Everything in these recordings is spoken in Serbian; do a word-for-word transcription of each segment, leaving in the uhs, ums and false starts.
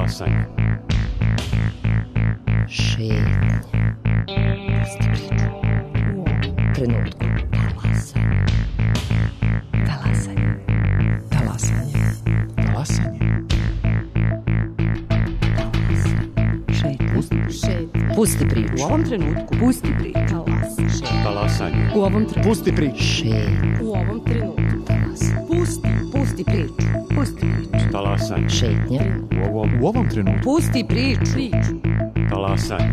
Talasanje. Šetnje. Pusti priču. U ovom trenutku. Talasanje. Talasanje. Talasanje. Talasanje. Šetnje. Pusti priču. U ovom trenutku. Pusti priču. Talasanje. U ovom trenutku. Pusti priču. Šetnje. U ovom trenutku. Talasanje. Pusti. Pusti priču. Pusti priču. Talasanje. Šetnje. U ovom, u ovom trenutku. Pusti priču. Priču. Talasanje.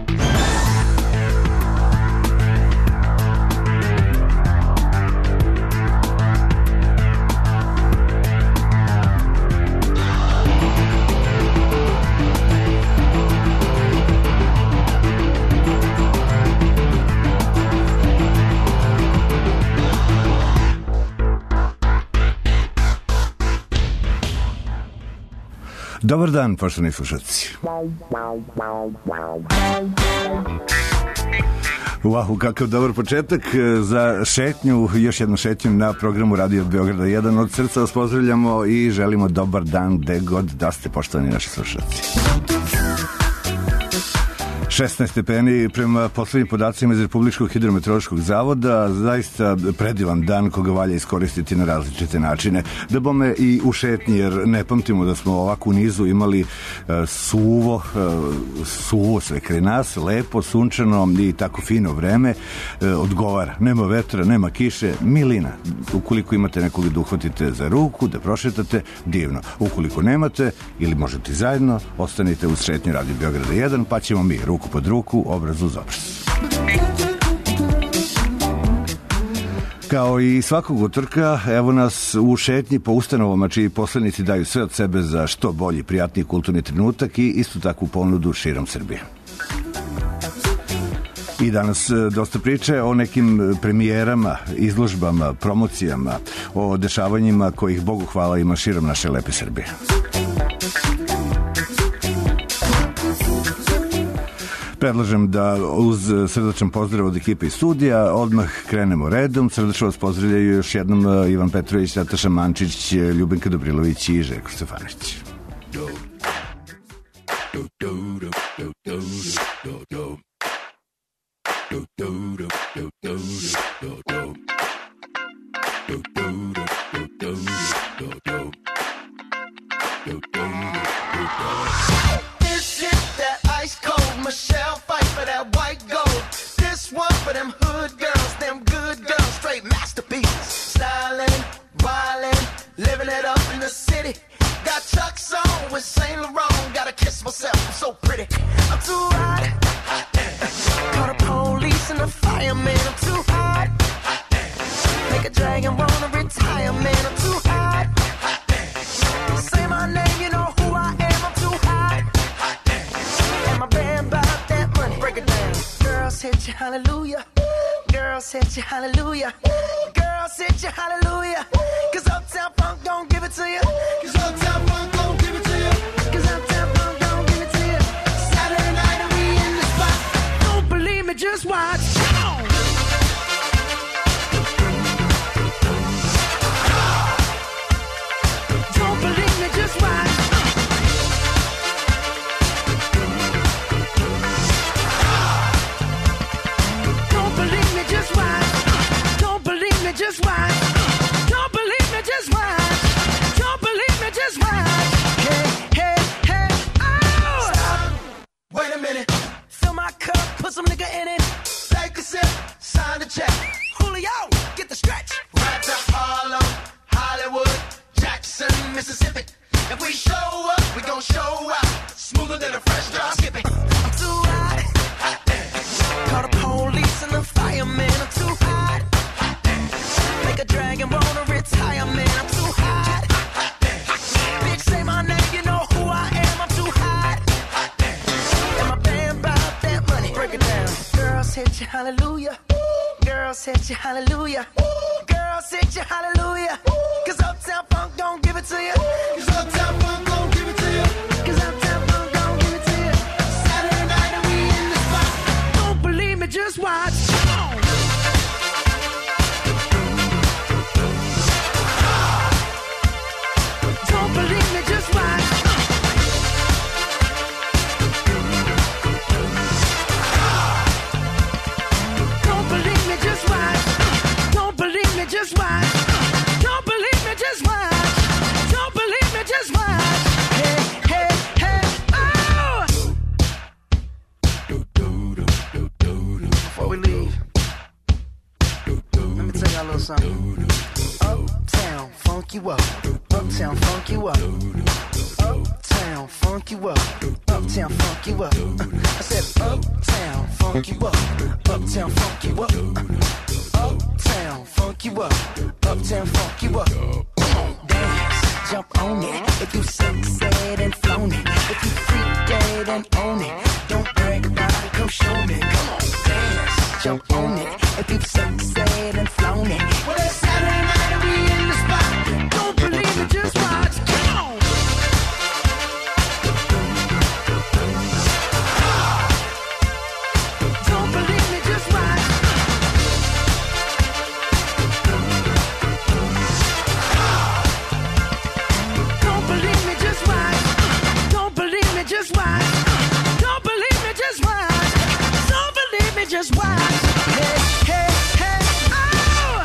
Dobar dan, poštovani slušalci. Wow, kakav dobar početak za šetnju, još jednu šetnju na programu Radio Beograda jedan. Od srca vas pozdravljamo i želimo dobar dan gde god da ste, poštovani naši slušalci. šesnaest stepeni prema poslednjim podacima iz Republičkog hidrometeorološkog zavoda, zaista predivan dan koga valja iskoristiti na različite načine. Da bome i u šetnji, jer ne pamtimo da smo ovako u nizu imali uh, suvo, uh, suvo sve kraj nas, lepo, sunčano i tako fino vreme, uh, odgovara. Nema vetra, nema kiše, milina. Ukoliko imate nekog da uhvatite za ruku, da prošetate, divno. Ukoliko nemate, ili možete zajedno, ostanite uz šetnju Radio Beograda jedan, pa ćemo mi ruku pod ruku, obraz uz obraz. Kao i svakog utorka, evo nas u šetnji po ustanovama čiji poslanici daju sve od sebe za što bolji, prijatniji kulturni trenutak i istu takvu ponudu širom Srbije. I danas dosta priče o nekim premijerama, izložbama, promocijama, o dešavanjima kojih, Bogu hvala, ima širom naše lepe Srbije. Predlažem da uz srdačan pozdrav od ekipe iz studija odmah krenemo redom. Srdačno vas pozdravljaju još jednom Ivan Petrović, Nataša Mančić, Ljubinka Dobrilović i Željko Stefanović. Michelle fight for that white gold. This one for them hood girls, them good girls, straight masterpieces. Styling, wildin', living it up in the city. Got Chuck's on with Saint Laurent. Gotta kiss myself, I'm so pretty. I'm too hot. Call the police and the fireman. I'm too hot. Make a dragon wanna retire, man. I'm too hot. Say my name, you know who I am. I'm too hot. And my band bought that money. Break it down. Girls hit you hallelujah. Girls hit you hallelujah. Girls hit you hallelujah. Cause Uptown Funk don't give it to you. Cause Uptown Funk don't give it to you. Cause Uptown Funk don't give it to you. Saturday night and we in the spot. Don't believe me, just watch. Don't believe me, just watch. Just watch. Don't believe me, just watch. Don't believe me, just watch. Hey, hey, hey, oh! Stop. Wait a minute. Fill my cup, put some nigga in it. Take a sip, sign the check. Julio, get the stretch. Right to Harlem, Hollywood, Jackson, Mississippi. If we show up, we gon' show out. Smoother than a fresh drop. Skip it. I'm too hot. Hot damn. Call the police and the fireman. I'm too hot. Make a dragon wanna retire, man. I'm too hot. Bitch, say my name, you know who I am. I'm too hot. And my band bought that money. Break it down. Girls hit you hallelujah. Girls hit you hallelujah. Girls hit you hallelujah. Cause Uptown Funk don't give it to you. Cause Uptown Funk don't give it to you. Cause Uptown Funk don't give it to you. Saturday night and we in the spot. Don't believe me, just watch. Don't believe me, just watch. a little something. Uptown, funk you up. Uptown, funk you up. Uptown, funk you up. Uptown, funk you up. I said uptown, funk you up. Uptown, funk you up. Uptown, funk you up. Uptown, funk you up. Come on, dance, jump on it. If you succeed and flown it, if you freak dead and own it, don't brag about it, come show me. Come on, dance, jump on it. If you succeed and flown it, well, it's Saturday night and we in the spot. Don't believe it, just watch. Come on. Don't believe me, just watch. Don't believe me, just watch. Don't believe me, just watch. Don't believe me, just watch. Don't believe me, just watch. Hey, hey, hey, oh!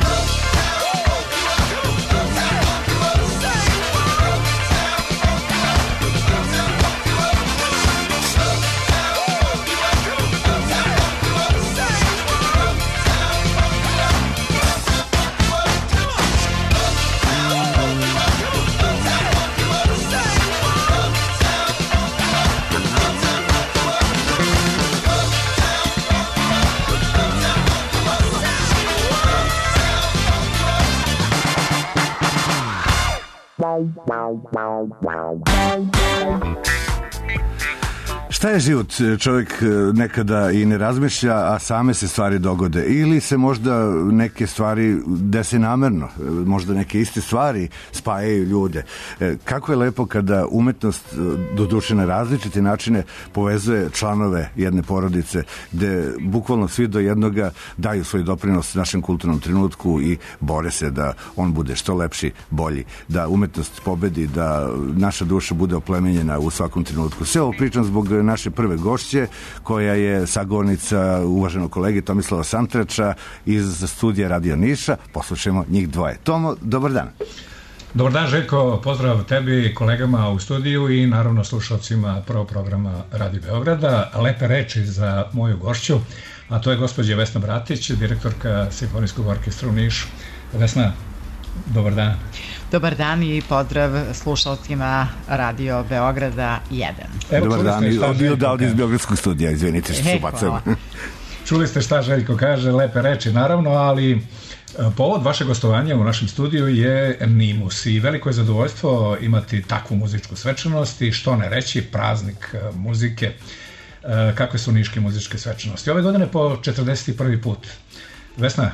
Šta je život? Čovjek nekada i ne razmišlja, a same se stvari dogode. Ili se možda neke stvari dese namerno, možda neke iste stvari spajaju ljude. Kako je lepo kada umetnost, doduše na različite načine, povezuje članove jedne porodice, gde bukvalno svi do jednoga daju svoj doprinos našem kulturnom trenutku i bore se da on bude što lepši, bolji, da umetnost pobedi, da naša duša bude oplemenjena u svakom trenutku. Sve ovo pričam zbog naše prve gošće, koja je sagovornica uvaženog kolege Tomislava Santrača iz studija Radio Niša. Poslušajmo njih dvoje. Tomo, dobar dan. Dobar dan, Željko, pozdrav tebi, kolegama u studiju i naravno slušalcima prvog programa Radio Beograda. Lepe reči za moju gošću, a to je gospođa Vesna Bratić, direktorka Simfonijskog orkestra u Nišu. Vesna, dobar dan. Dobar dan i pozdrav slušalcima Radio Beograda jedan. Evo, dobar dan, i odavde iz Beogradskog studija, izvinite što se ubacujemo. Čuli ste šta Željko kaže, lepe reči naravno, ali povod vaše gostovanja u našem studiju je Nimus i veliko je zadovoljstvo imati takvu muzičku svečanost i što ne reći, praznik muzike. Kakve su niške muzičke svečanosti? Ove godine po četrdeset prvi put. Vesna,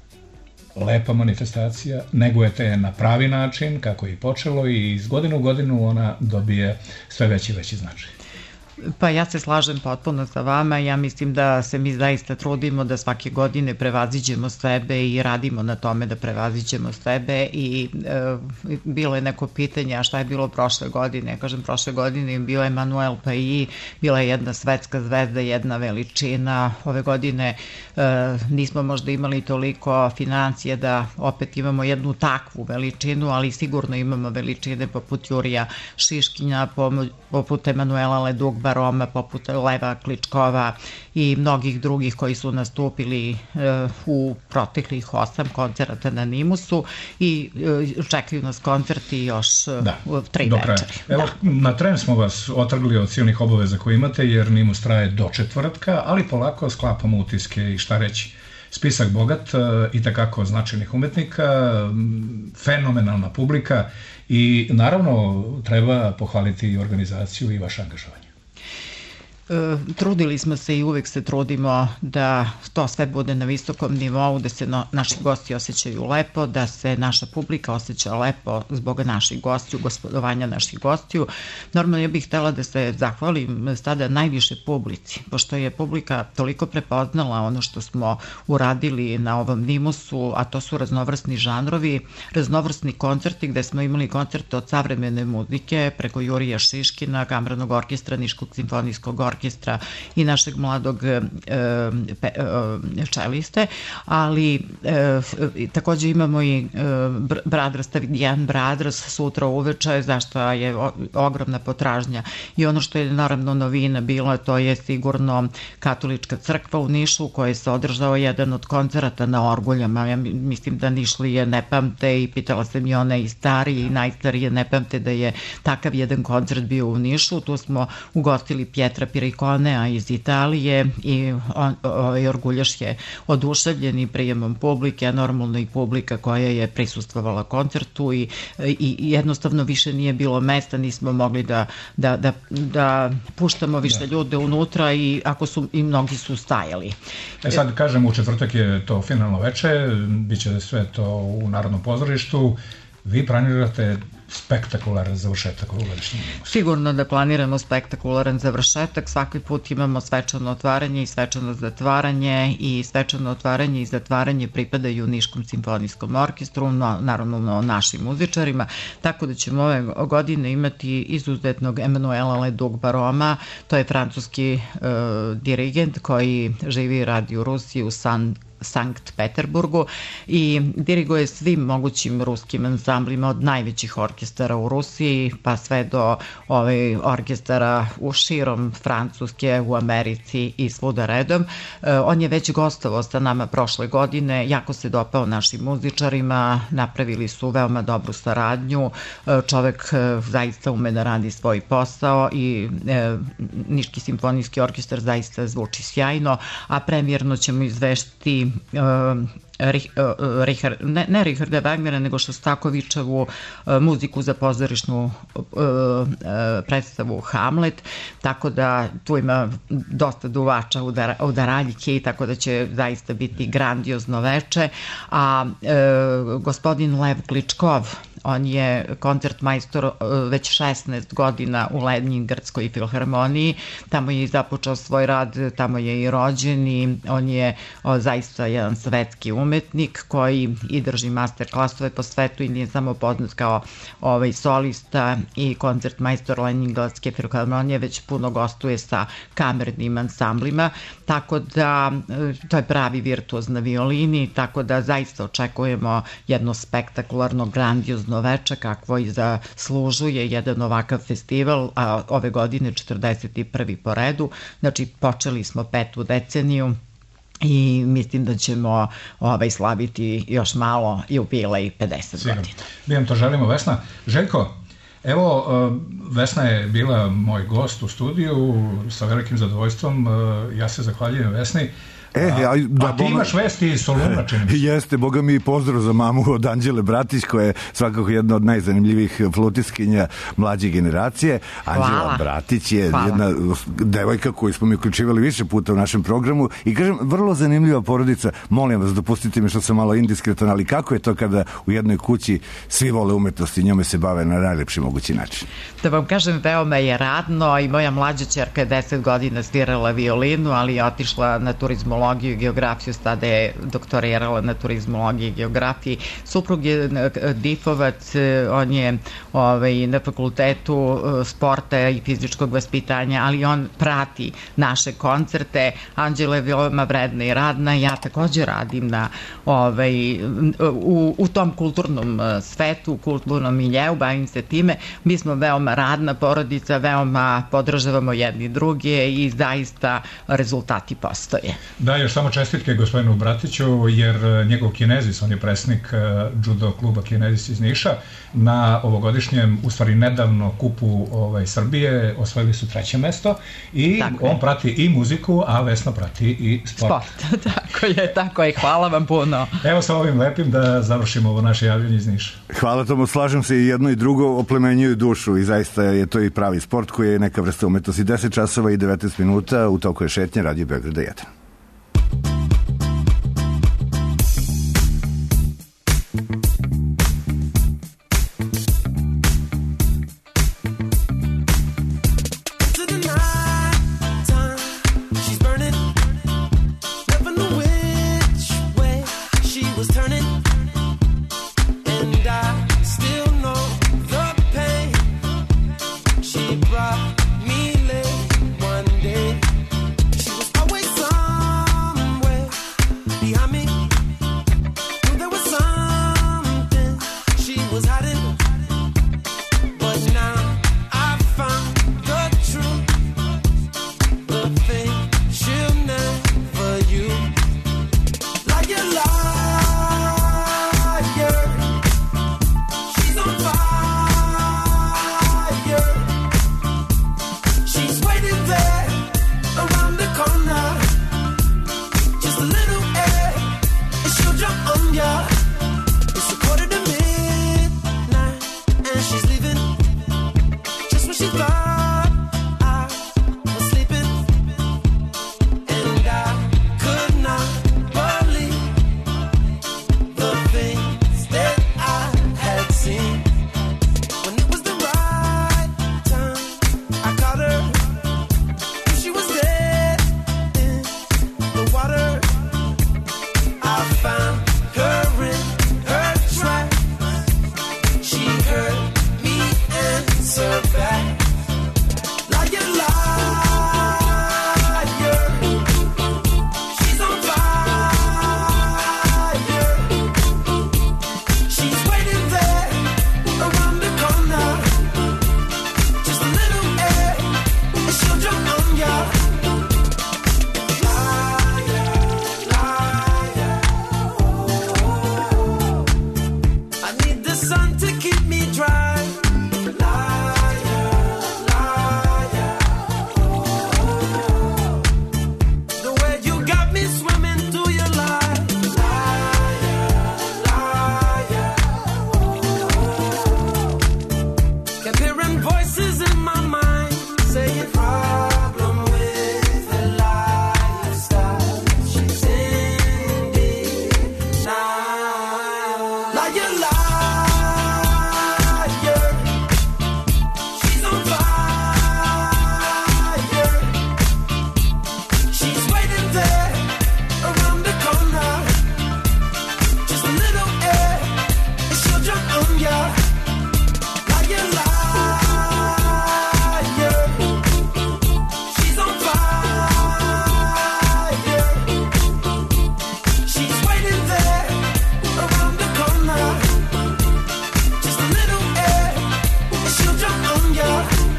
lepa manifestacija, negujete je na pravi način, kako je i počelo, i iz godine u godinu ona dobije sve veći i veći značaj. Pa ja se slažem potpuno sa vama, ja mislim da se mi zaista trudimo da svake godine prevaziđemo sebe i radimo na tome da prevaziđemo sebe i e, bilo je neko pitanje, a šta je bilo prošle godine? Ja kažem, prošle godine bio je Emanuel Paji, bila je jedna svetska zvezda, jedna veličina. Ove godine e, nismo možda imali toliko financije da opet imamo jednu takvu veličinu, ali sigurno imamo veličine poput Jurija Šiškinja, poput Emanuela Ledugba, Roma, poput Leva Kličkova i mnogih drugih koji su nastupili uh, u proteklih osam koncerata na Nimusu i uh, čekaju nas koncerti još uh, da, tri večeri. Evo, da. Na tren smo vas otrgli od silnih obaveza koje imate, jer Nimus traje do četvrtka, ali polako sklapamo utiske i šta reći. Spisak bogat, uh, i takako značajnih umetnika, um, fenomenalna publika i naravno treba pohvaliti i organizaciju i vaše angažovanje. Trudili smo se i uvek se trudimo da to sve bude na visokom nivou, da se no, naši gosti osjećaju lepo, da se naša publika osjeća lepo zbog naših gostiju, gospodovanja naših gostiju. Normalno ja bih htela da se zahvalim sada najviše publici, pošto je publika toliko prepoznala ono što smo uradili na ovom Nimusu, a to su raznovrsni žanrovi, raznovrsni koncerti gde smo imali koncerte od savremene muzike preko Jurija Šiškina, Kamranog orkestra, Niškog simfonijskog orkestra, orkestra i našeg mladog e, pe, e, čeliste, ali e, takođe imamo i e, Brothers, Tavidijan Brothers sutra uveče, zašto je o, ogromna potražnja. I ono što je naravno novina bila, to je sigurno Katolička crkva u Nišu, u kojoj se održao jedan od koncerata na orguljama. Ja mislim da Nišlije ne pamte i pitala sam i one i starije i najstarije ne pamte da je takav jedan koncert bio u Nišu. Tu smo ugostili Pietra Pirikonea iz Italije i on, ovaj orguljaš je oduševljen i prijemom publike, a normalno i publika koja je prisustvovala koncertu i, i jednostavno više nije bilo mesta, nismo mogli da, da, da, da puštamo više ljude unutra i ako su i mnogi su stajali. E sad kažem, u četvrtak je to finalno veče, bit će sve to u Narodnom pozorištu. Vi planirate spektakularan završetak ovogodišnjeg Nimusa? Sigurno da planiramo spektakularan završetak. Svaki put imamo svečano otvaranje i svečano zatvaranje i svečano otvaranje i zatvaranje pripadaju Niškom simfonijskom orkestru, no, naravno našim muzičarima, tako da ćemo ove godine imati izuzetnog Emanuela Leduc Baroma, to je francuski e, dirigent koji živi i radi u Rusiji, u San Sankt Peterburgu i diriguje svim mogućim ruskim ansamblima od najvećih orkestara u Rusiji pa sve do ovaj, orkestara u širom Francuske, u Americi i svuda redom. E, on je već gostovao sa nama prošle godine, jako se dopao našim muzičarima, napravili su veoma dobru saradnju, e, čovek e, zaista ume da radi svoj posao i e, Niški simfonijski orkestar zaista zvuči sjajno, a premijerno ćemo izvešti Uh, Richard, ne, ne Richarda Wagnera, nego Šostakovičevu uh, muziku za pozorišnu uh, uh, predstavu Hamlet, tako da tu ima dosta duvača u daraljke, tako da će zaista biti grandiozno veče, a uh, gospodin Lev Kličkov, on je koncertmajstor već šesnaest godina u Leningradskoj filharmoniji, tamo je i započeo svoj rad, tamo je i rođen i on je o, zaista jedan svetski umetnik koji i drži master klasove po svetu i nije samo poznat kao ovaj solista i koncertmajstor Leningradske filharmonije, već puno gostuje sa kamernim ansamblima, tako da to je pravi virtuoz na violini, tako da zaista očekujemo jedno spektakularno, grandiozno veče kakvo i zaslužuje jedan ovakav festival, a ove godine četrdeset prvi po redu, znači počeli smo petu deceniju i mislim da ćemo ovaj, slaviti još malo jubilej pedeset Sigurno. godina. Mi vam to želimo, Vesna. Željko, evo, Vesna je bila moj gost u studiju sa velikim zadovoljstvom, ja se zahvaljujem Vesni. E, ja, da, a ti bome... imaš vesti iz Soluna, čini mi se. Jeste, boga mi pozdrav za mamu od Anđele Bratić, koja je svakako jedna od najzanimljivih flutiskinja mlađe generacije. Anđela Hvala. Bratić je Hvala. jedna devojka koju smo mi uključivali više puta u našem programu i kažem, vrlo zanimljiva porodica. Molim vas, dopustite mi što sam malo indiskretan, ali kako je to kada u jednoj kući svi vole umetnosti i njome se bave na najlepši mogući način? Da vam kažem, veoma je radno i moja mlađa ćerka je deset godina svirala violinu, ali je otišla na turizmu i geografiju, sada je doktorirala na turizmologiji i geografiji. Suprug je difovac, on je ovaj, na fakultetu sporta i fizičkog vaspitanja, ali on prati naše koncerte. Anđela je veoma vredna i radna, ja takođe radim na, ovaj, u, u tom kulturnom svetu, kulturnom miljeu, bavim se time. Mi smo veoma radna porodica, veoma podržavamo jedni druge i zaista rezultati postoje. Da, još samo čestitke gospodinu Bratiću, jer njegov kinezis, on je predsjednik judo kluba Kinezis iz Niša, na ovogodišnjem, u stvari nedavno kupu ovaj, Srbije, osvojili su treće mesto i tako on je. Prati i muziku, a Vesna prati i sport. Sport, tako je, tako je, hvala vam puno. Evo sa ovim lepim da završimo ovo naše javljanje iz Niša. Hvala tomu, slažem se, i jedno i drugo oplemenjuju dušu i zaista je to i pravi sport koji je neka vrsta umetnosti. deset časova i devetnaest minuta, u toku je šetnje, Radio Beograda jedan. Brought me late one day. liar, liar. She's on fire. She's waiting there around the corner. Just a little air and she'll jump on ya. Liar, liar. She's on fire. She's waiting there around the corner. Just a little air and she'll jump on ya.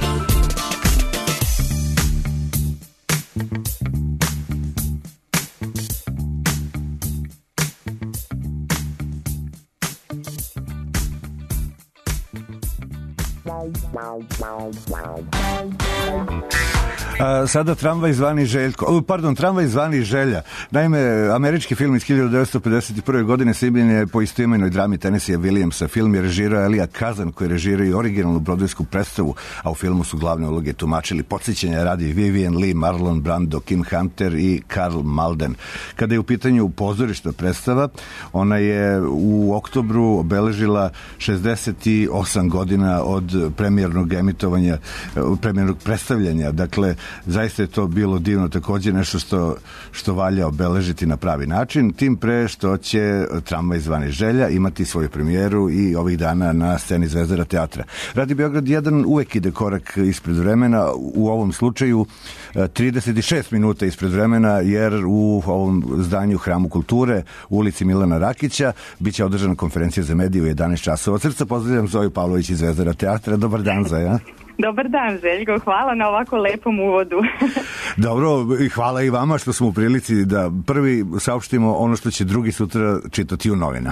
A, sada tramvaj zvani Željko, o, pardon, tramvaj zvani Želja. Naime, američki film iz hiljadu devetsto pedeset prve. godine snimljen je po istoimenoj drami Tennesseea Williamsa. Film je režirao Elia Kazan, koji režirao i originalnu brodvejsku predstavu, a u filmu su glavne uloge tumačili podsjećanja radi Vivian Lee, Marlon Brando, Kim Hunter i Karl Malden. Kada je u pitanju pozorišta predstava, ona je u oktobru obeležila šezdeset osam godina od premijernog emitovanja, premijernog predstavljanja. Dakle, zaista je to bilo divno, također nešto što, što valja obeležiti na pravi način, tim pre što će Tramvaj zvani Želja imati svoju premijeru i ovih dana na sceni Zvezdara teatra. Radio Beograd jedan uvek ide korak ispred vremena, u ovom slučaju trideset šest minuta ispred vremena, jer u ovom zdanju Hramu kulture u ulici Milana Rakića biće održana konferencija za medije u jedanaest časova. Od srca pozdravljam Zoju Pavlović iz Zvezdara teatra. Dobar dan, Zoja. Dobar dan, Željko, hvala na ovako lepom uvodu. Dobro, i hvala i vama što smo u prilici da prvi saopštimo ono što će drugi sutra čitati u novinama.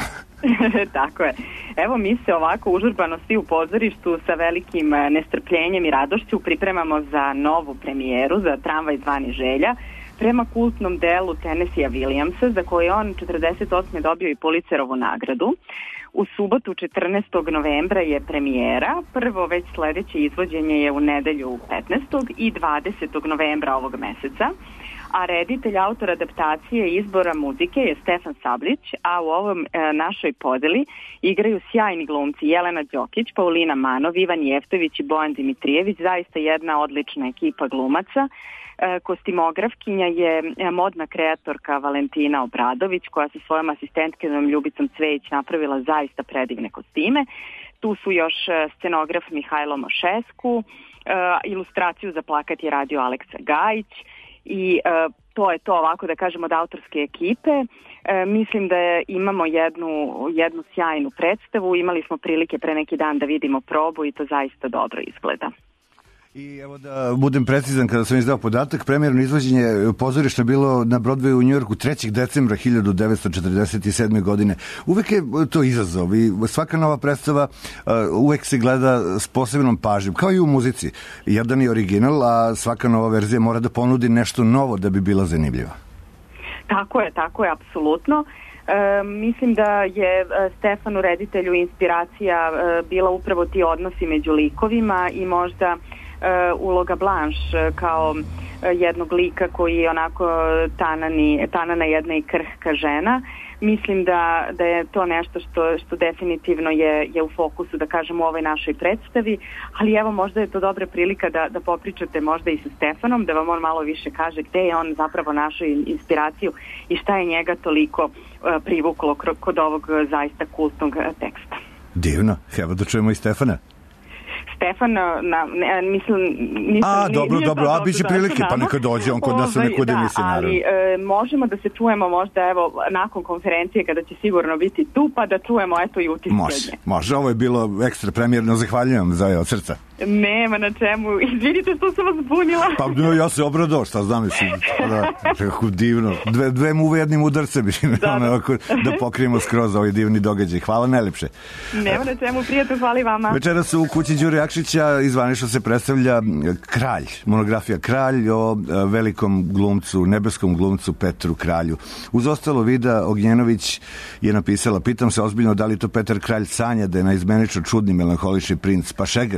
Tako je. Evo, mi se ovako užurbano svi u pozorištu sa velikim nestrpljenjem i radošću pripremamo za novu premijeru, za Tramvaj zvani Želja, prema kultnom delu Tennesseea Williamsa, za koje on četrdeset osme dobio i Pulitzerovu nagradu. U subotu četrnaestog novembra je premijera, prvo već sledeće izvođenje je u nedelju petnaestog i dvadesetog novembra ovog meseca, a reditelj, autor adaptacije i izbora muzike je Stefan Sablić, a u ovom e, našoj podeli igraju sjajni glumci Jelena Đokić, Paulina Manov, Ivan Jeftović i Bojan Dimitrijević, zaista jedna odlična ekipa glumaca. Kostimografkinja je modna kreatorka Valentina Obradović, koja sa svojom asistentkinom Ljubicom Cvejić napravila zaista predivne kostime. Tu su još scenograf Mihajlo Mošesku, ilustraciju za plakat je radio Aleksa Gajić i to je to ovako da kažemo od autorske ekipe. Mislim da je, imamo jednu, jednu sjajnu predstavu, imali smo prilike pre neki dan da vidimo probu i to zaista dobro izgleda. I evo da budem precizan, kada sam izdao podatak, premijerno izvođenje pozorišta bilo na Broadwayu u Njujorku trećeg decembra hiljadu devetsto četrdeset sedme. godine. Uvek je to izazov i svaka nova predstava uh, uvek se gleda s posebnom pažnjom, kao i u muzici. Jedan je original, a svaka nova verzija mora da ponudi nešto novo da bi bila zanimljiva. Tako je, tako je, apsolutno. E, mislim da je Stefanu reditelju inspiracija e, bila upravo ti odnosi među likovima i možda Uh, uloga Blanche kao uh, jednog lika koji je onako tanani, tanana jedna i krhka žena. Mislim da, da je to nešto što, što definitivno je, je u fokusu, da kažem, u ovoj našoj predstavi, ali evo možda je to dobra prilika da, da popričate možda i sa Stefanom, da vam on malo više kaže gde je on zapravo našao inspiraciju i šta je njega toliko uh, privuklo kod ovog zaista kultnog uh, teksta. Divno, evo da čujemo i Stefana. Stefan, na, ne, mislim... Nisam, a, dobro, dobro, a biće prilike, pa neka dođe on kod nas u neku emisiju, naravno. Ali e, možemo da se čujemo možda, evo, nakon konferencije, kada će sigurno biti tu, pa da čujemo, eto, i utiske. Može, može, ovo je bilo ekstra premijerno, zahvaljujem za od srca. Nema na čemu, izvinite što sam vas zbunila. Pa no, ja se obradao, šta znam, mislim, da, kako divno, dve, dve muve jednim udarcem, da, ono, da pokrijemo skroz ovaj divni događaj. Hvala najlepše. Nema na čemu, prijatno, hvala i vama. Večeras u kući Đure Jakšića izvanično se predstavlja Kralj, monografija Kralj o velikom glumcu, nebeskom glumcu Petru Kralju. Uz ostalo Vida Ognjenović je napisala, pitam se ozbiljno da li to Petar Kralj sanja da je naizmenično čudni melanholični princ, pa šegrć, pa Vladimir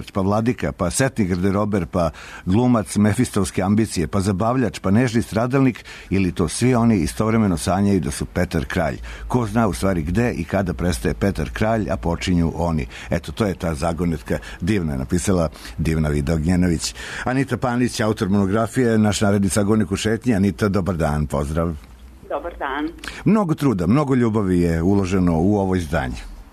vladika, pa setni garderober, pa glumac mefistovske ambicije, pa zabavljač, pa nežni stradalnik, ili to svi oni istovremeno sanjaju da su Petar Kralj. Ko zna u stvari gde i kada prestaje Petar Kralj, a počinju oni. Eto, to je ta zagonetka divna, napisala Divna Vida Ognjenović. Anita Panić, autor monografije, naš naredni zagonik u šetnji. Anita, dobar dan, pozdrav. Dobar dan. Mnogo truda, mnogo ljubavi je uloženo u ovo izdanje.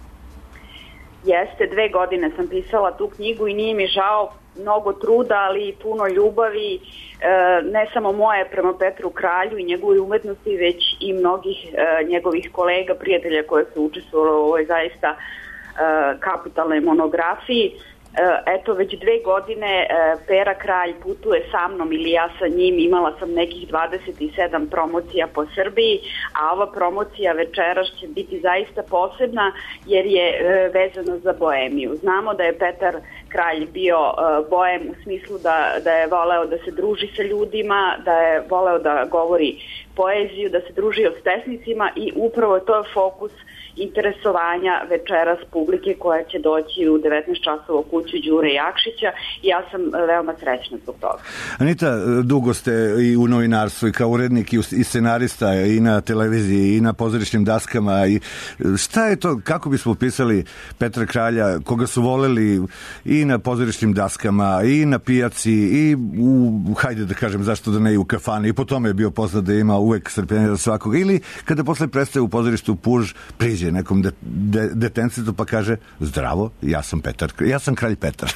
Jeste, dve godine sam pisala tu knjigu i nije mi žao, mnogo truda, ali i puno ljubavi, e, ne samo moje prema Petru Kralju i njegovoj umetnosti, već i mnogih e, njegovih kolega, prijatelja koje su učestvovali u ovoj zaista e, kapitalnoj monografiji. Eto, već dve godine Pera Kralj putuje sa mnom ili ja sa njim. Imala sam nekih dvadeset sedam promocija po Srbiji, a ova promocija večeras će biti zaista posebna jer je vezana za boemiju. Znamo da je Petar Kralj bio boem u smislu da, da je voleo da se druži sa ljudima, da je voleo da govori poeziju, da se družio s pesnicima i upravo to je fokus interesovanja večeras publike koja će doći u devetnaest časova u kuću Đure Jakšića i ja sam veoma srećna zbog toga. Anita, dugo ste i u novinarstvu i kao urednik i, i scenarista i na televiziji i na pozorišnim daskama. I šta je to, kako bismo opisali Petra Kralja, koga su voleli i na pozorišnim daskama i na pijaci i u, hajde da kažem, zašto da ne i u kafani, i po tome je bio poznat da ima uvek strpljenje za svakoga, ili kada posle prestaje u pozorištu Puž, priđe nekom de, de, detencetu pa kaže zdravo, ja sam Petar, ja sam Kralj Petar.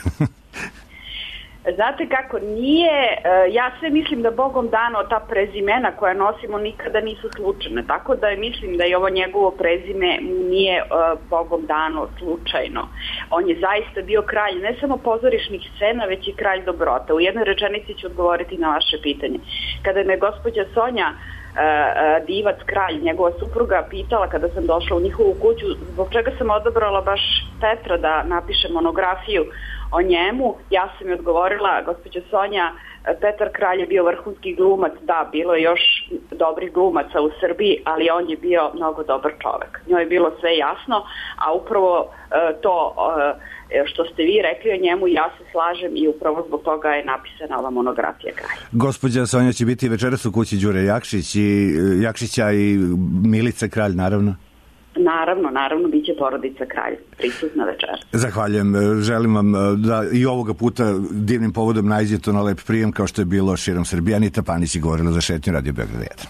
Znate kako, nije, ja sve mislim da Bogom dano ta prezimena koja nosimo nikada nisu slučajne, tako da mislim da je ovo njegovo prezime nije Bogom dano slučajno. On je zaista bio kralj ne samo pozorišnih scena, već i kralj dobrota. U jednoj rečenici ću odgovoriti na vaše pitanje. Kada me gospođa Sonja Divac Kralj, njegova supruga, pitala kada sam došla u njihovu kuću zbog čega sam odabrala baš Petra da napiše monografiju o njemu, ja sam mi odgovorila, gospođa Sonja, Petar Kralj je bio vrhunski glumac, da, bilo je još dobrih glumaca u Srbiji, ali on je bio mnogo dobar čovek. Njoj je bilo sve jasno, a upravo to što ste vi rekli o njemu, ja se slažem i upravo zbog toga je napisana ova monografija Kralj. Gospođa Sonja će biti večeras u kući Đure Jakšić i Jakšića i Milice Kralj, naravno. Naravno, naravno, bit će porodica Kralj prisutna večer. Zahvaljujem. Želim vam da i ovoga puta divnim povodom nađete na lep prijem kao što je bilo širom Srbije. Anita Panić je govorila za šetnju Radio Beograd jedan.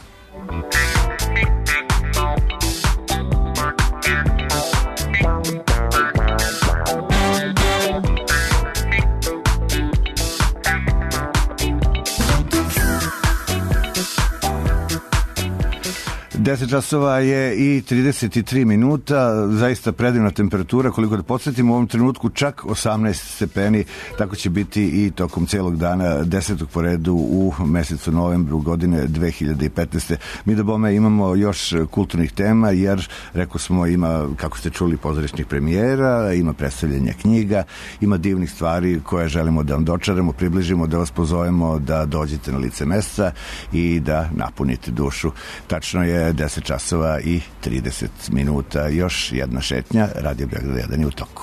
deset časova je i trideset tri minuta, zaista predivna temperatura, koliko da podsjetimo u ovom trenutku čak osamnaest stepeni, tako će biti i tokom celog dana desetog po redu u mesecu novembru godine dve hiljade petnaeste. Mi da bome imamo još kulturnih tema, jer rekao smo ima, kako ste čuli, pozorišnih premijera, ima predstavljanja knjiga, ima divnih stvari koje želimo da vam dočaramo, približimo, da vas pozovemo da dođete na lice mesta i da napunite dušu. Tačno je deset časova i trideset minuta. Još jedna šetnja, Radio Beograd jedan je u toku.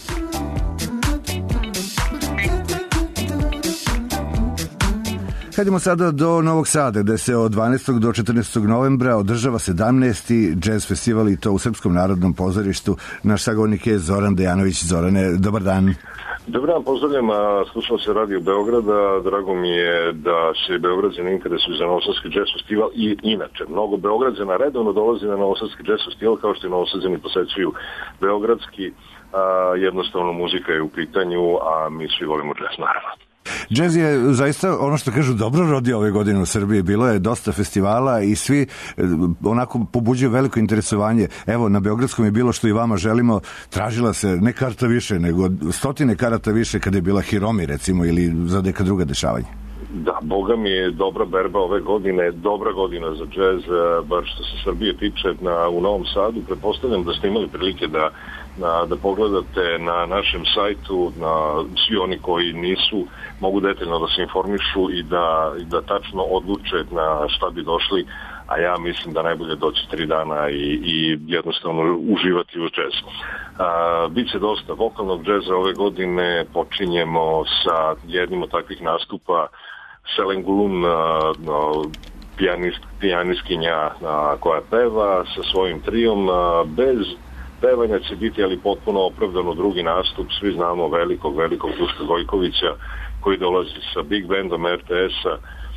Hajdemo sada do Novog Sada, gde se od dvanaestog do četrnaestog novembra održava sedamnaesti džez festival i to u Srpskom narodnom pozorištu. Naš sagovornik je Zoran Dejanović. Zorane, dobar dan. Dobar dan, pozdravljam, slušao se Radio Beograda, drago mi je da se Beograđani interesuju za Novosadski džez festival i inače, mnogo Beograđana redovno dolazi na Novosadski džez festival, kao što i Novosađani posećuju beogradski, a, jednostavno muzika je u pitanju, a mi svi volimo džez, naravno. Džez je zaista, ono što kažu, dobro rodio ove godine u Srbiji. Bilo je dosta festivala i svi onako pobuđuju veliko interesovanje. Evo, na Beogradskom je bilo što i vama želimo. Tražila se ne karta više, nego stotine karata više kada je bila Hiromi, recimo, ili za neka druga dešavanja. Da, boga mi je dobra berba ove godine, dobra godina za džez, bar što se Srbije tiče na, u Novom Sadu. Pretpostavljam da ste imali prilike da Na, da pogledate na našem sajtu, na svi oni koji nisu, mogu detaljno da se informišu i da, i da tačno odluče na šta bi došli a ja mislim da najbolje doći tri dana i, i jednostavno uživati u džezu. Biće dosta vokalnog džeza ove godine, počinjemo sa jednim od takvih nastupa Selen Gulun, pijanist, pijanistkinja koja peva sa svojim trijom, bez pevanja će biti ali potpuno opravdano drugi nastup, svi znamo velikog, velikog Duška Gojkovića koji dolazi sa Big Bandom er te es-a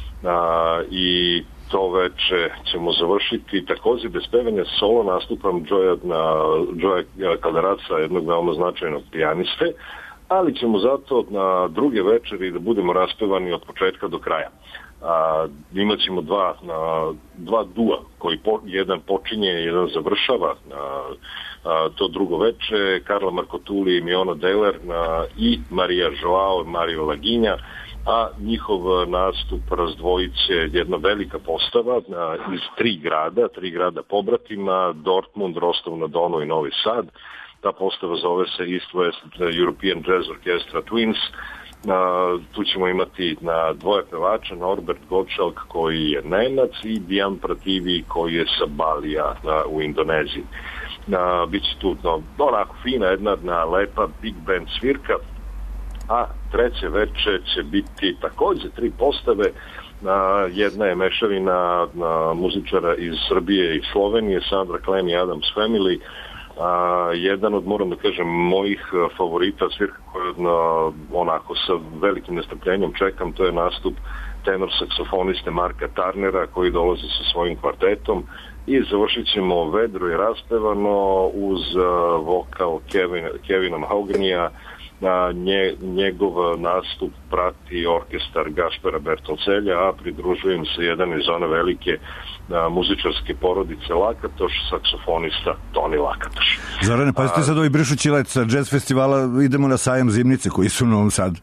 i to veče ćemo završiti također bez pevanja solo nastupam Joya, Joya Calderaca, jednog veoma značajnog pijaniste, ali ćemo zato na druge večeri da budemo raspevani od početka do kraja. A, imat ćemo dva, a, dva dua koji po, jedan počinje, jedan završava a, a, to drugo veče, Karla Markotuli i Miona Deller a, i Marija Joao, Mario Laginja, a njihov nastup razdvojit će jedna velika postava a, iz tri grada, tri grada pobratima, Dortmund, Rostov na Donu i Novi Sad. Ta postava zove se East West European Jazz Orchestra Twins. Uh, tu ćemo imati na dvoje pevača, Norbert Gottschalk koji je Nenac i Dijan Prativi koji je sa Balija uh, u Indoneziji. Uh, Biće tu no, onako fina jedna na lepa big band svirka, a treće veče će biti također tri postave. Uh, jedna je mešavina uh, muzičara iz Srbije i Slovenije, Sandra Klem i Adams Family. A, jedan od, moram da kažem, mojih favorita svirka koju onako sa velikim nestrpljenjem čekam, to je nastup tenor saksofoniste Marka Tarnera koji dolazi sa svojim kvartetom i završit ćemo vedro i raspevano uz uh, vokal Kevina, Kevina Mahauganija. Nje, njegov nastup prati orkestar Gašpera Bertoncelja, a pridružujem se jedan iz one velike a, muzičarske porodice Lakatoš, saksofonista Toni Lakatoš. Zorane, pazite sad ovaj Brišući let sa jazz festivala, idemo na sajam Zimnice koji su u Novom Sadu.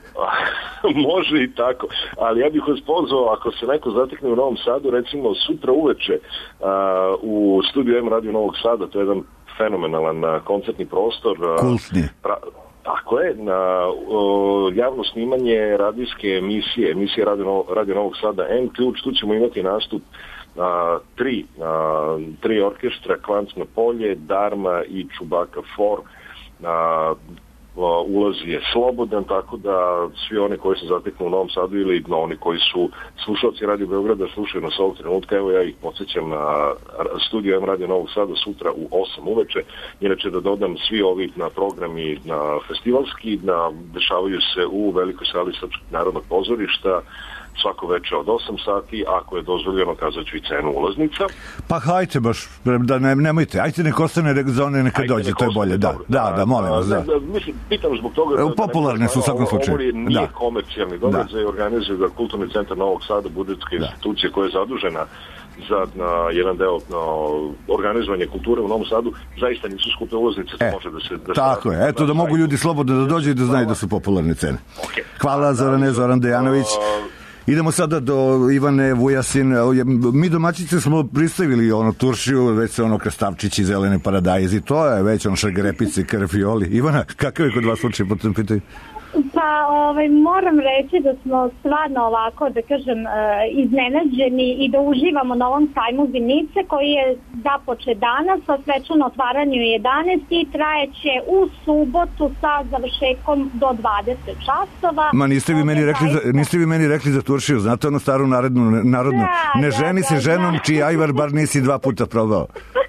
Može i tako, ali ja bih vas pozvao ako se neko zatekne u Novom Sadu, recimo sutra uveče a, u studiju M Radio Novog Sada, to je jedan fenomenalan a, koncertni prostor. Kultni. Tako je, na o, javno snimanje radijske emisije, emisije Radio, Radio Novog Sada N Ključ, tu ćemo imati nastup a, tri, a, tri orkestra, Kvantno polje, Darma i Čubaka Four. A, ulaz je slobodan, tako da svi oni koji se zateknu u Novom Sadu ili no, oni koji su slušalci Radio Beograda slušaju nas ovog trenutka, evo ja ih podsjećam na studiju M Radio Novog Sada sutra u osam uveče. Inače da dodam, svi ovi na programi na festivalski na, dešavaju se u velikoj sali Srpskog narodnog pozorišta svako veče od osam sati, ako je dozvoljeno kazat ću i cenu ulaznica. Pa hajte baš, da ne, nemojte, ajte nek ostane za one neka ajte dođe, to je bolje, da, da, da, molim vas, da. Mislim, pitam zbog toga da, popularne da su u svakom slučaju. Ovo je nije da. komercijalni događaj, organizuje ga Kulturni centar Novog Sada, budžetska institucija koja je zadužena za na, jedan deo na, organizovanje kulture u Novom Sadu, zaista nisu skupe ulaznice, e, može da se... Da tako se, je, eto da, da mogu ljudi slobodno da dođe i da znaju da su popularne cene. Okay. Hvala Zorane, Zoran Dejanović. Idemo sada do Ivane Vujasin. Mi domaćice smo pristavili ono turšiju, već se ono krastavčići, zelene paradajzi, to je već ono šargarepice, karfioli. Ivana, kakav je kod vas slučaj po tom pitanju? Pa ovaj, moram reći da smo stvarno ovako, da kažem, iznenađeni i da uživamo na ovom sajmu Zimnice koji je započet danas sa svečano otvaranju jedanaest i trajeće u subotu sa završetkom do dvadeset časova. Ma niste vi meni rekli za, niste vi meni rekli za turšiju, znate onu staru narodnu, narodnu. Da, ne da, ženi da, se ženom da. čiji ajvar bar nisi dva puta probao.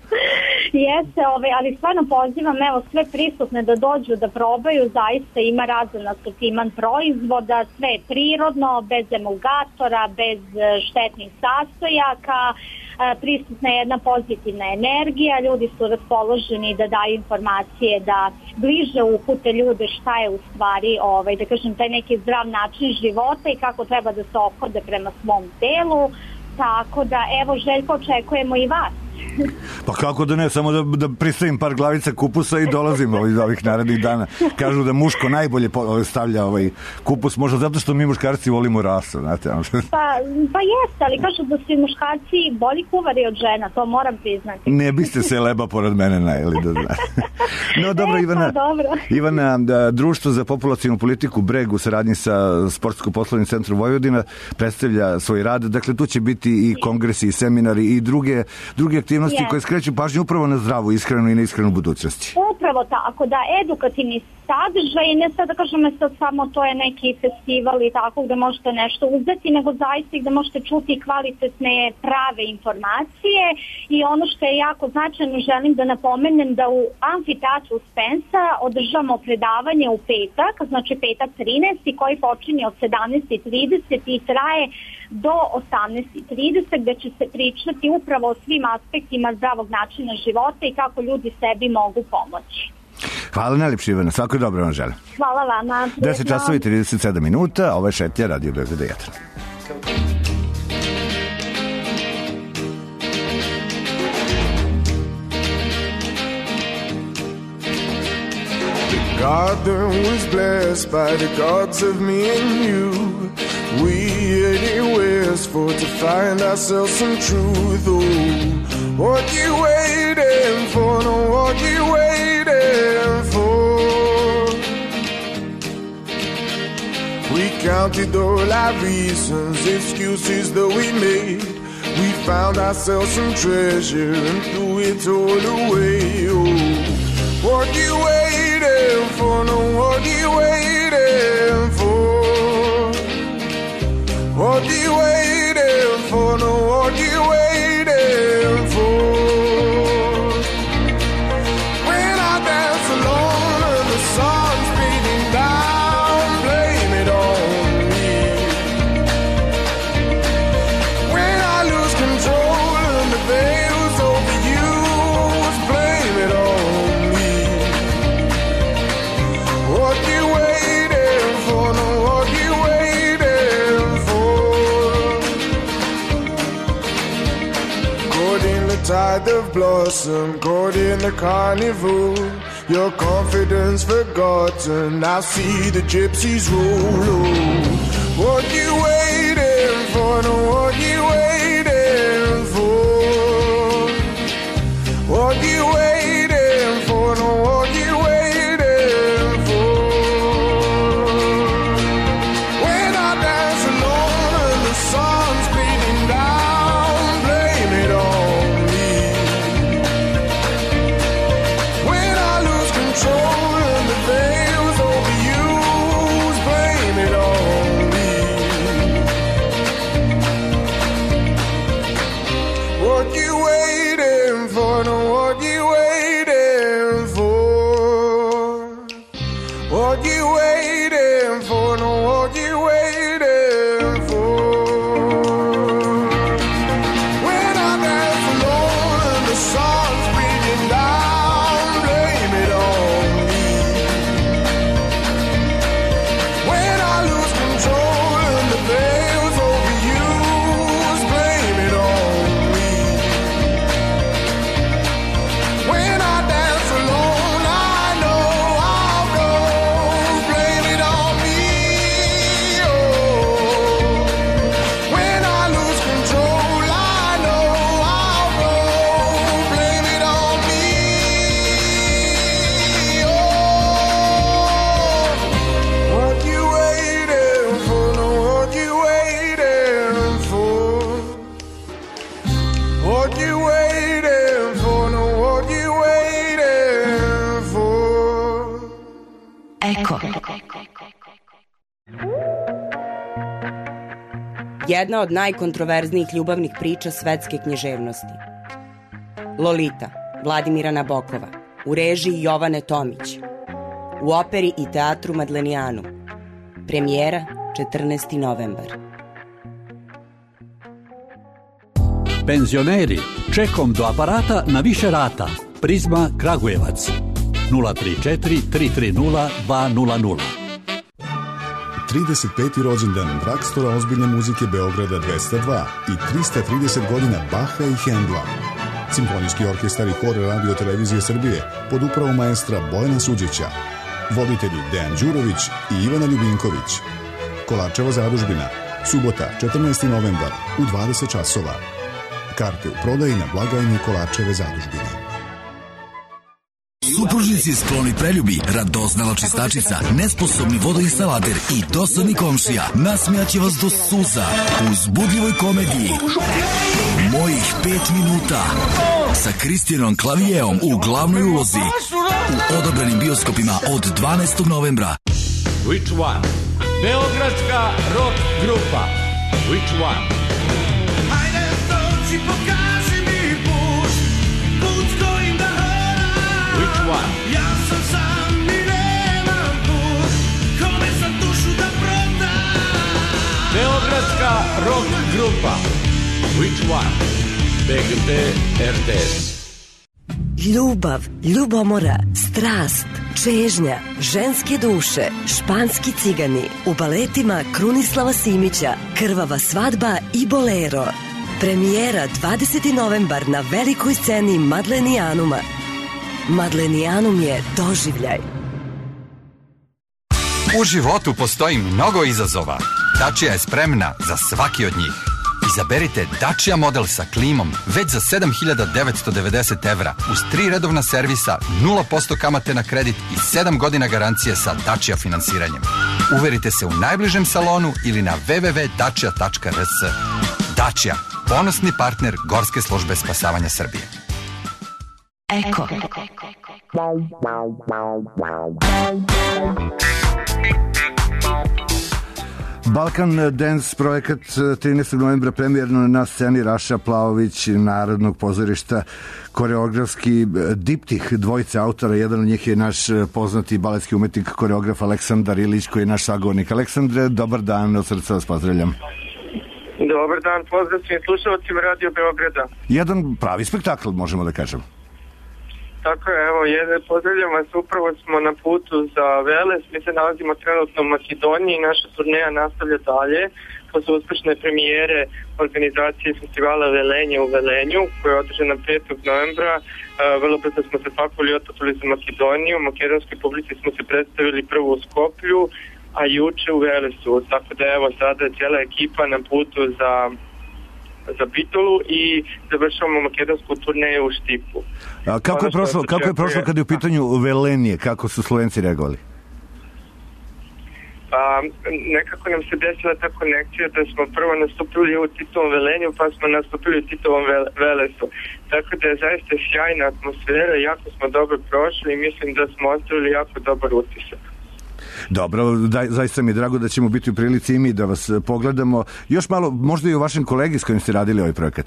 Jeste, ovaj, ali stvarno pozivam evo sve prisutne da dođu da probaju, zaista ima razan asortiman proizvoda, sve je prirodno, bez emulgatora, bez štetnih sastojaka, prisutna je jedna pozitivna energija, ljudi su raspoloženi da daju informacije, da bliže upute ljude šta je u stvari, ovaj, da kažem, taj neki zdrav način života i kako treba da se ophode prema svom telu, tako da evo Željko, očekujemo i vas. Pa kako da ne, samo da, da pristavim par glavica kupusa i dolazim ovih, ovih narednih dana. Kažu da muško najbolje stavlja ovaj kupus, možda zato što mi muškarci volimo rasu, znate. Pa, pa jeste, ali kažu da su muškarci bolji kuvari od žena, to moram priznati. Ne biste se leba pored mene najeli, da znate. No dobro, e, Ivana, pa, dobro. Ivana, da, Društvo za populacionu politiku Breg u saradnji sa Sportsko-poslovnim centrom Vojvodina predstavlja svoj rad, dakle tu će biti i kongresi i seminari i druge, druge aktivnosti yes. koje skreću pažnju upravo na zdravu, iskrenu i neiskrenu budućnosti. Upravo tako, da edukativni sadržaj, ne sad da kažem sad samo to je neki festival i tako gde možete nešto uzeti, nego zaista gde možete čuti kvalitetne prave informacije i ono što je jako značajno želim da napomenem da u amfiteatru Spensa održamo predavanje u petak, znači petak trinaesti koji počinje od sedamnaest i trideset i traje do osamnaest i trideset gde će se pričati upravo o svim aspektima zdravog načina života i kako ljudi sebi mogu pomoći. Hvala najljepše, Ivana, svako je dobro vam želim. Hvala vama. deset časova i trideset sedam minuta, ovo je Šetnja, Radio Beograd jedan. The garden was blessed by the gods of me and you. We anywhere for to find ourselves some truth. Oh, what you waiting for? No, what you waiting for? We counted all our reasons, excuses that we made. We found ourselves some treasure and threw it all away. Oh, what you waiting for? No, what you waiting for? What you waiting for? No, what you waiting for? When I dance alone and the sun's beating down, blame it on me. When I lose control and the veil's overused, blame it on me. What you waiting for? No, what you waiting for? Caught in the tide of blossom, caught in the carnival. Your confidence forgotten, I see the gypsies roll. What you waiting for? No, what you waiting for? What you waiting for? No, what you waiting for? When I dance alone and the sun's beating down, blame it on me. When I lose control and the veil's overused, blame it on me. What you waiting for? No, what you waiting for? What you waiting for? No, what you waiting for? When I dance alone and the sun's beating down, blame it on me. When I lose control and the veil's overused, blame it on me. When I dance alone, I know I'll go, blame it on me. Oh, when I lose control, I know I'll go, blame it on me. Oh, what you waiting for? No, what you waiting for? What you waiting for? No, what you waiting for? Eko. Jedna od najkontroverznijih ljubavnih priča svetske književnosti. Lolita, Vladimira Nabokova, u režiji Jovane Tomić, u operi i teatru Madlenijanu. Premijera četrnaesti novembar. Penzioneri, čekom do aparata na više rata. Prizma Kragujevac nula tri četiri tri tri nula dva nula nula. trideset peti rođendan Dragstora ozbiljne muzike Beograda dvesta dva i trista trideset godina Baha i Hendla. Simfonijski orkestar i hor Radio Televizije Srbije pod upravom maestra Bojana Suđića. Voditelji Dejan Đurović i Ivana Ljubinković. Kolarčeva zadužbina. Subota, četrnaesti novembar u dvadeset časova. Karte u prodaji na blagajni Kolarčeve zadužbine. Supružnici skloni preljubi, radoznala čistačica, nesposobni vodoinstalater i dosadni komšija nasmijaće vas do suza u uzbudljivoj komediji Mojih pet minuta sa Kristijanom Klavijeom u glavnoj ulozi u odabranim bioskopima od dvanaestog novembra. Which one? Beogradska rock grupa. Which one? Hajde dođi, pokaži mi put, put kojim da hodam. Which one? Ja sam sam i nemam put, kome sam dušu da prodam. Beogradska rock grupa. Which one? B G P R T S. Ljubav, ljubomora, strast, čežnja, ženske duše, španski cigani, u baletima Krunislava Simića, Krvava svadba i Bolero. Premijera dvadeseti novembar na velikoj sceni Madlenijanuma. Madlenijanum je doživljaj. U životu postoji mnogo izazova. Dacia je spremna za svaki od njih. Izaberite Dacia model sa klimom već za sedam hiljada devetsto devedeset evra uz tri redovna servisa, nula posto kamate na kredit i sedam godina garancije sa Dacia finansiranjem. Uverite se u najbližem salonu ili na w w w tačka dacia tačka r s. Dacia, ponosni partner Gorske službe spasavanja Srbije. Eko. Balkan Dance projekat trinaestog novembra premijerno na sceni Raša Plaović Narodnog pozorišta, koreografski diptih dvojice autora. Jedan od njih je naš poznati baletski umetnik, koreograf Aleksandar Ilić, koji je naš sagovornik. Aleksandre, dobar dan, od srca vas pozdravljam. Dobar dan, pozdrav svim slušalcima Radio Beograda. Jedan pravi spektakl, možemo da kažemo. Tako je, evo, jedne, pozdravljam vas, upravo smo na putu za Veles, mi se nalazimo trenutno u Makedoniji, naša turneja nastavlja dalje, posle uspešne premijere organizacije festivala Velenje u Velenju, koja je održana petog novembra, uh, vrlo brzo smo se pakuli i otputili za Makedoniju, u makedonskoj publici smo se predstavili prvo u Skoplju, a juče u Velesu, tako da evo sada je cijela ekipa na putu za za Bitolu i završavamo makedonsku turneju u Štipu. A kako je prošlo, kako je prošlo kad je u pitanju Velenje, kako su Slovenci reagovali? Pa, nekako nam se desila ta konekcija da smo prvo nastupili u Titovom Velenju, pa smo nastupili u Titovom Velesu. Tako da je zaista sjajna atmosfera, jako smo dobro prošli i mislim da smo ostavili jako dobar utisak. Dobro, da, zaista mi je drago da ćemo biti u prilici i mi da vas pogledamo. Još malo, možda i o vašem kolegi s kojim ste radili ovaj projekat.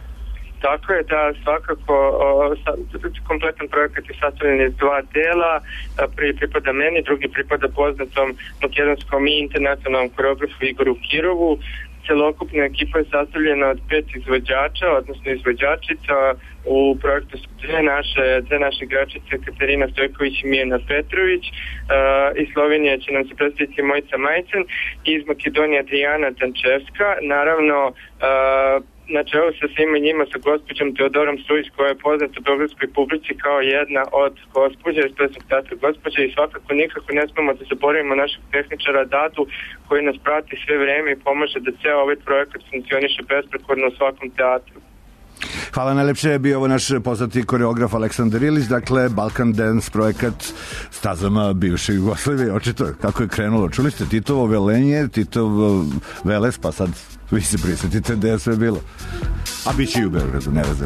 Tako je, da, svakako o, sa, kompletan projekat je sastavljen iz dva dela. Prvi pripada meni, drugi pripada poznatom makedonskom i internacionalnom koreografu Igoru Kirovu. Celokupna ekipa je sastavljena od pet izvođača, odnosno izvođačica. U projektu su dve naše, dve naše igračice, Katarina Stojković i Mijena Petrović. Uh, iz Slovenije će nam se predstaviti Mojca Majcen, iz Makedonije Adriana Dančevska. Naravno, uh, na čelu sa svima njima, sa gospođom Teodorom Strujić, koja je poznata u beogradskoj publici kao jedna od gospođa iz Plesnog teatra gospođa, i svakako nikako ne smemo da zaboravimo našeg tehničara Dadu, koji nas prati sve vreme i pomaže da ceo ovaj projekat funkcioniše besprekorno u svakom teatru. Hvala najlepše, je bio ovo naš poznati koreograf Aleksandar Ilić, dakle Balkan Dance projekat stazama bivše Jugoslavije, očito kako je krenulo. Čuli ste Titovo Velenje, Titov Veles, pa sad vi se prisjetite gde je sve bilo. A bit će i u Beogradu, ne razem.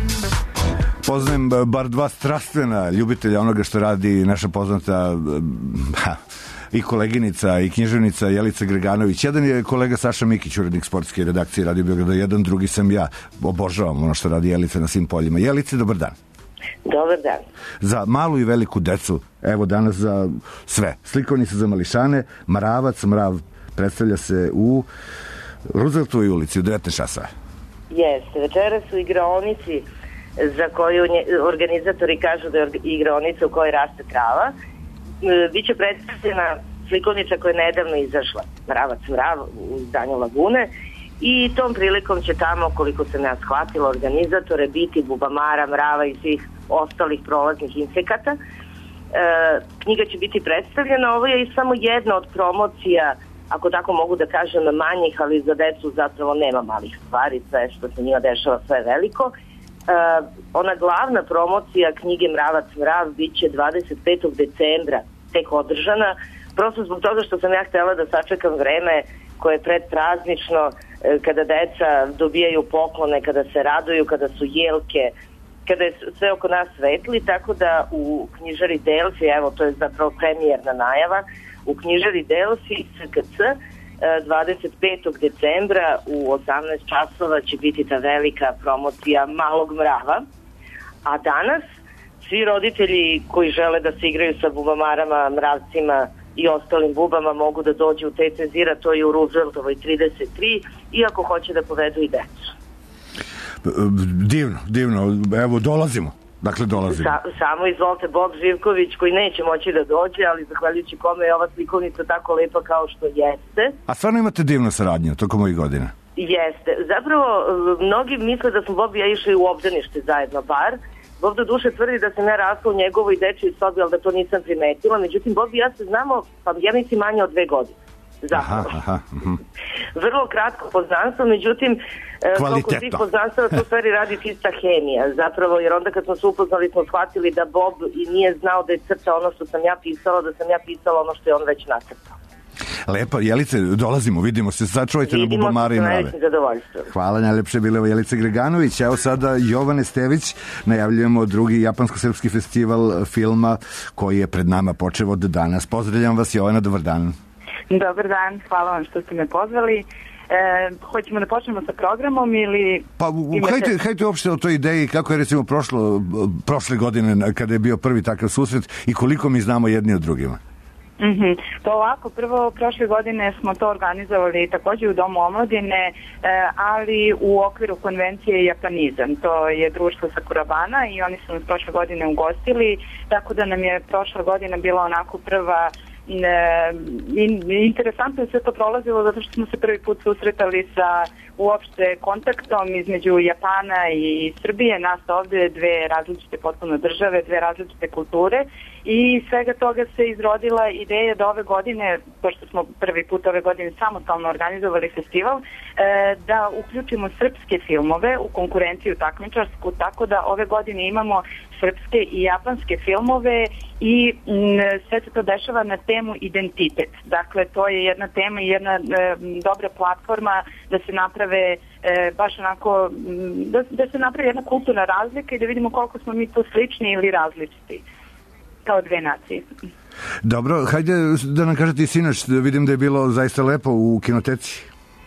Poznajem bar dva strastvena ljubitelja onoga što radi naša poznata ha, i koleginica i književnica Jelica Greganović. Jedan je kolega Saša Mikić, urednik sportske redakcije Radio Beograda, jedan, drugi sam ja. Obožavam ono što radi Jelica na svim poljima. Jelice, dobar dan. Dobar dan. Za malu i veliku decu, evo danas za sve. Slikovnica za mališane, Maravac, Mrav predstavlja se u Rooseveltovoj ulici u devetnaest časova. Jeste, večeras u igraonici za koju organizatori kažu da je igraonica u kojoj raste trava. Biće predstavljena slikovnica koja je nedavno izašla, Mravac Mrav, u izdanju Lagune, i tom prilikom će tamo, koliko sam ja shvatila, organizatore biti bubamara, mrava i svih ostalih prolaznih insekata. E, knjiga će biti predstavljena, ovo je i samo jedna od promocija, ako tako mogu da kažem, manjih, ali za decu zapravo nema malih stvari, sve što se njima dešava sve veliko. Uh, ona glavna promocija knjige Mravac mrav bit će dvadeset petog decembra tek održana, prosto zbog toga što sam ja htjela da sačekam vreme koje je predpraznično, kada deca dobijaju poklone, kada se raduju, kada su jelke, kada je sve oko nas svetli, tako da u knjižari Delfi, evo to je zapravo premijerna najava, u knjižari Delfi S K C dvadeset petog decembra u osamnaest časova će biti ta velika promocija Malog mrava, a danas svi roditelji koji žele da se igraju sa bubamarama, mravcima i ostalim bubama mogu da dođu u T C Zira, to je u Rooseveltovoj trideset tri, iako hoće da povedu i decu. Divno, divno, evo dolazimo. Dakle, dolazimo. Sa, samo izvolite, Bob Živković, koji neće moći da dođe, ali zahvaljujući kome je ova slikovnica tako lepa kao što jeste. A stvarno imate divnu saradnju tokom ovih godina? Jeste. Zapravo, mnogi misle da smo Bob i ja išli u obdanište zajedno bar. Bob do duše tvrdi da sam ja rasla u njegovoj dečjoj sobi, ali da to nisam primetila. Međutim, Bob i ja se znamo, pa ja mislim manje od dve godine. Zapravo. Aha, aha, uh-huh. Vrlo kratko poznanstvo, međutim, koliko svih poznanstva to stvari radi čista hemija. Zapravo, jer onda kad smo se upoznali smo shvatili da Bob i nije znao da je crta ono što sam ja pisala, da sam ja pisala ono što je on već nacrtao. Lepo, Jelice, dolazimo, vidimo se, sačuvajte na bubamare i mrave. Hvala, najlepše bila ovo Jelica Greganović. Evo sada Jovane Stević, najavljujemo drugi japansko-srpski festival filma koji je pred nama počeo od danas. Pozdravljam vas, Jovana, dobar dan. Dobar dan, hvala vam što ste me pozvali. E, hoćemo da počnemo sa programom ili... Pa imate... hajte, hajte uopšte o toj ideji kako je recimo prošlo, prošle godine kada je bio prvi takav susret i koliko mi znamo jedni od drugima. Mm-hmm. To ovako, prvo prošle godine smo to organizovali također u Domu omladine, eh, ali u okviru konvencije Japanizam. To je društvo Sakurabana i oni su nas prošle godine ugostili, tako da nam je prošla godina bila onako prva. Ne, in, interesantno je sve to prolazilo zato što smo se prvi put susretali sa uopšte kontaktom između Japana i Srbije, nas ovde dve različite potpuno države, dve različite kulture i svega toga se izrodila ideja da ove godine, pošto smo prvi put ove godine samostalno organizovali festival, e, da uključimo srpske filmove u konkurenciju takmičarsku, tako da ove godine imamo srpske i japanske filmove i m, sve se to dešava na temu identitet. Dakle, to je jedna tema i jedna e, dobra platforma da se naprave e, baš onako, da, da se napravi jedna kulturna razlika i da vidimo koliko smo mi tu slični ili različiti kao dve nacije. Dobro, hajde da nam kažete i sinoć, da vidim da je bilo zaista lepo u kinoteci.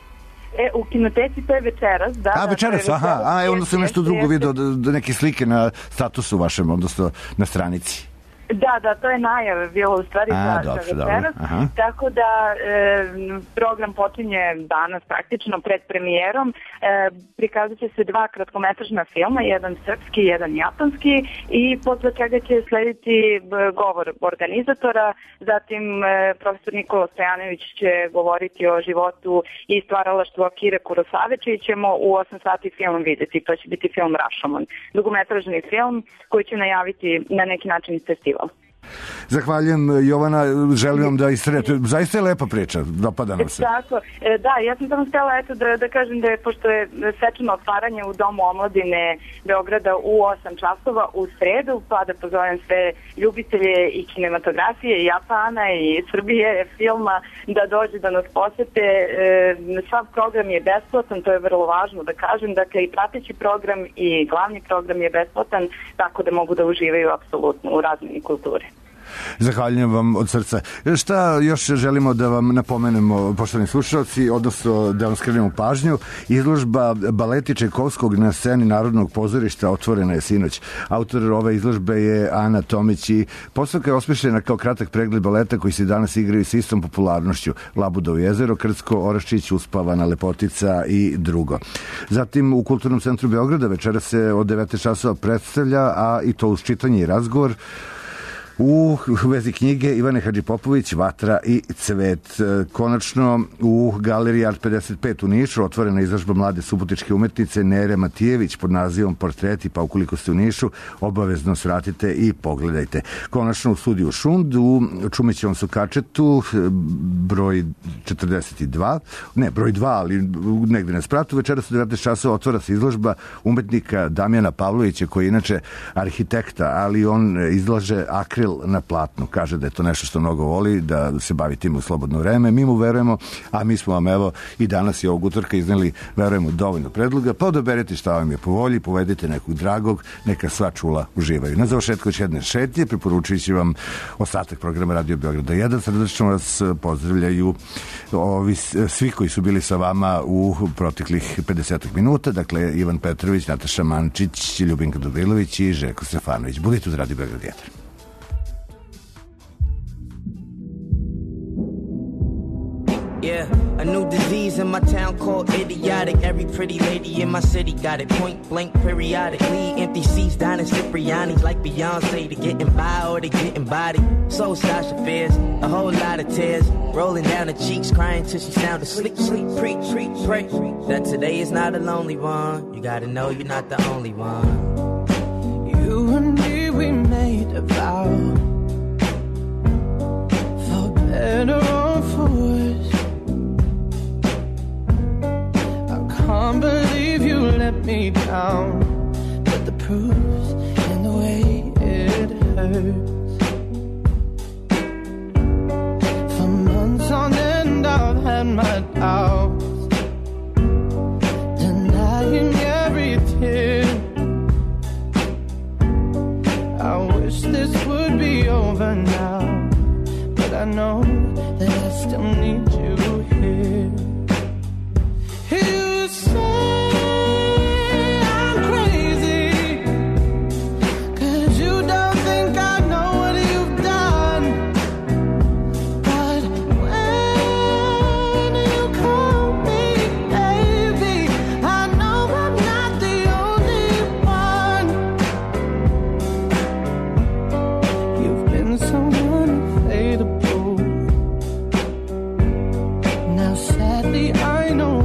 E, u kinoteci to je večeras, da. A, večeras, da, aha, a, e, onda sam nešto drugo vidio, da, da neke slike na statusu vašem, odnosno na stranici. Da, da, to je najava bilo u stvari A, za, dobro, za večeras, tako da e, program počinje danas praktično pred premijerom, e, prikazat će se dva kratkometražna filma, jedan srpski, jedan japanski i posle čega će slediti govor organizatora, zatim e, profesor Nikola Stojanović će govoriti o životu i stvaralaštvu Akire Kurosawe, i ćemo u osam sati film videti, to će biti film Rashomon, dugometražni film koji će najaviti na neki način festival. Zahvaljujem, Jovana, želim vam da istrajete. Zaista je lepa priča, dopada nam se. Tako, e, da, ja sam samo htjela eto, da, da kažem da je, pošto je svečano otvaranje u Domu omladine Beograda u osam časova u sredu, pa da pozovem sve ljubitelje i kinematografije, i Japana i Srbije, filma, da dođe da nas posete. E, sav program je besplatan, to je vrlo važno da kažem, dakle i prateći program i glavni program je besplatan, tako da mogu da uživaju apsolutno u razmeni kulture. Zahvaljujem vam od srca. Šta još želimo da vam napomenemo, poštovani slušalci, odnosno da vam skrenemo pažnju? Izložba baleti Čajkovskog na sceni Narodnog pozorišta otvorena je sinoć. Autor ove izložbe je Ana Tomić i postavka je osmišljena kao kratak pregled baleta koji se danas igraju s istom popularnošću. Labudovo jezero, Krcko, Oraščić, Uspavana, Lepotica i drugo. Zatim u Kulturnom centru Beograda večera se od devet časova predstavlja, a i to uz čitanje i razgovor, U vezi knjige Ivane Hadžipopović, Vatra i cvet. Konačno u galeriji Art pedeset pet u Nišu otvorena izložba mlade subotičke umetnice Nere Matijević pod nazivom Portreti, pa ukoliko ste u Nišu obavezno svratite i pogledajte. Konačno u studiju Šund u Čumićevom Sukačetu broj četrdeset dva, ne broj dva, ali negde na spratu, večeras u devetnaest časova otvara se izložba umetnika Damjana Pavlovića, koji je inače arhitekta, ali on izlaže akril na platnu. Kaže da je to nešto što mnogo voli, da se bavi tim u slobodno vreme. Mi mu verujemo, a mi smo vam evo i danas i ovog utorka izneli, verujemo, dovoljno predloga, pa odaberite šta vam je po volji, povedite nekog dragog, neka sva čula uživaju. Na završetku će jedne šetnje, preporučujući vam ostatak programa Radio Beograda jedan. Srdečno vas pozdravljaju ovi, svi koji su bili sa vama u proteklih pedeset minuta, dakle Ivan Petrović, Nataša Mančić, Ljubinka Dobrilović i Željko Stefanović. Budite uz Radio Beograd jedan. Yeah, a new disease in my town called idiotic. Every pretty lady in my city got it. Point blank, periodically. Empty seats down in Cipriani's like Beyonce. To getting by or to getting body. So Sasha fears a whole lot of tears rolling down her cheeks, crying till she sounded sleep, sleep, preach, preach, pray that today is not a lonely one. You gotta know you're not the only one. You and me, we made a vow, for better or for worse. Can't believe you let me down, but the proof's in the way it hurts. For months on end I've had my doubts, denying every tear. I wish this would be over now, but I know that I still need you here. You say I'm crazy, 'cause you don't think I know what you've done. But when you call me baby, I know I'm not the only one. You've been so unfadable. Now sadly I know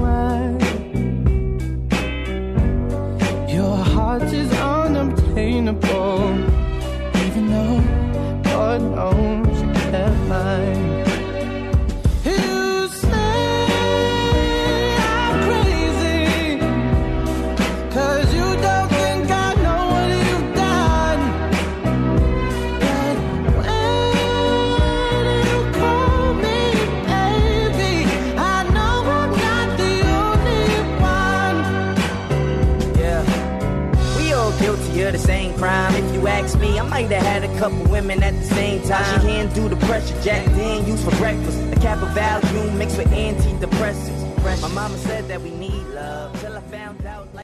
is unobtainable, even though God knows you kept mine. You say I'm crazy, 'cause you don't think I know what you've done. But when you call me baby, I know I'm not the only one. Yeah, guilty of the same crime. If you ask me, I might have had a couple women at the same time. She handle the pressure, Jack then used for breakfast. A cap of Valium mixed with antidepressants. My mama said that we need love till I found out.